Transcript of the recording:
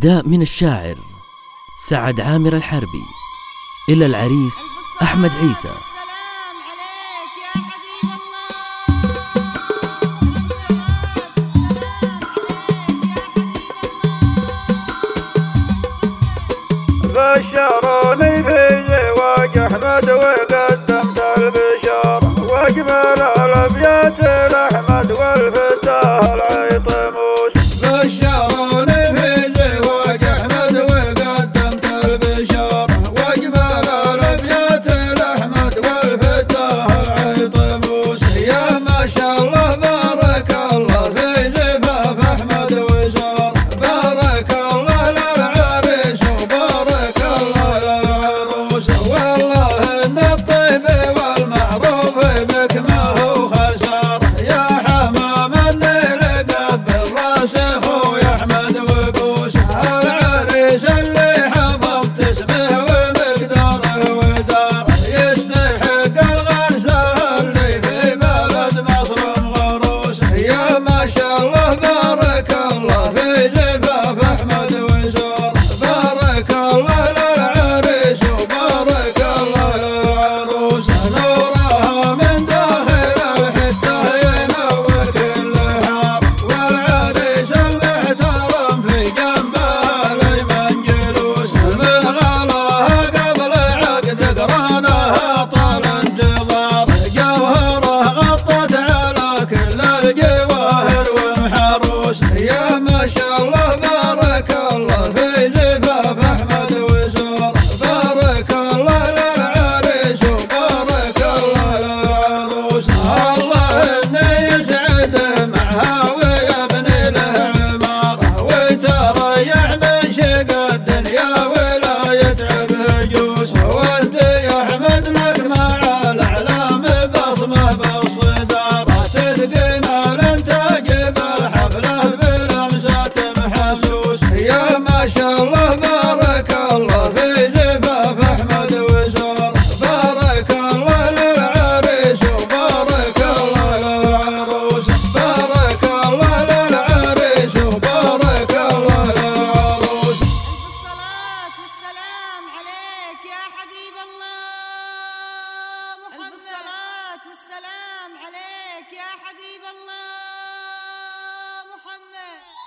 إهداء من الشاعر سعد عامر الحربي إلى العريس أحمد عيسى. بشروني في زواج أحمد وقدمت البشارة، وأجمل الأبيات لأحمد والفتاة العيطموس. بشروني في زواج أحمد وقدمت البشارة، وأجمل الأبيات لأحمد والفتاة العيطموس. يا ما شاء الله بارك الله في زفاف أحمد وسارة، بارك الله للعريس وبارك الله للعروس. والله إن الطيب والمعروف بك ما هو خسارة، يا حمام النيل قبل راسه خويا أحمد وقوس. العريس اللي حفظت اسمه ومقداره وداره، يستحق الغرسة اللي في بلد مصر غروس. يا ما شاء الله بارك الله في زفاف أحمد وسارة، بارك الله للعريس وبارك الله للعروس. نورها من داخل الحتة ينور كل حار، والعريس المحترم في جنبه الأيمن جلوس. من غلاها قبل عقد قرانها طال انتظار، جوهره غطت على كل الجواهر ومحروس. يا ما شاء الله بارك الله في زفاف أحمد وسارة، بارك الله للعريس وبارك الله للعروس. الله إنه يسعده معها ويبني له عمارة، ويتريح من شقى الدنيا ولا يتعب هجوس. وانت يا أحمد لك مع الأعلام بصمة بالصدارة، تتقن الانتاج بالحفلة بلمسات محسوس. يا ما شاء الله بارك الله في زفاف أحمد وسارة، بارك الله للعريس وبارك الله للعروس. بارك الله للعريس وبارك الله للعروس. الصلاة والسلام عليك يا حبيب الله محمد. الصلاة والسلام عليك يا حبيب الله محمد.